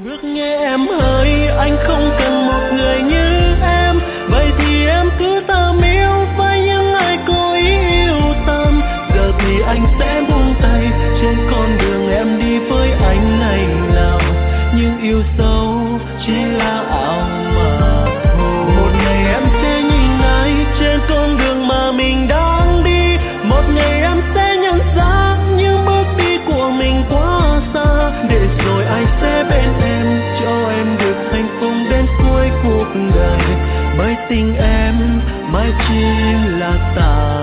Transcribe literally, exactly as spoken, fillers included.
Ước nghe em ơi, anh không cần một người như em. Vậy thì em cứ tạm yêu với những ai có ý yêu tâm. Giờ thì anh sẽ buông tay trên con đường em đi với anh này nào. Nhưng yêu sâu chỉ là ảo mà thôi. Một ngày em sẽ nhìn anh trên con đường mà mình đang đi. Một ngày em sẽ nhận ra những bước đi của mình quá xa. Để rồi anh sẽ bên em, cho em được hạnh phúc đến cuối cuộc đời. Bởi tình em mãi chỉ là tà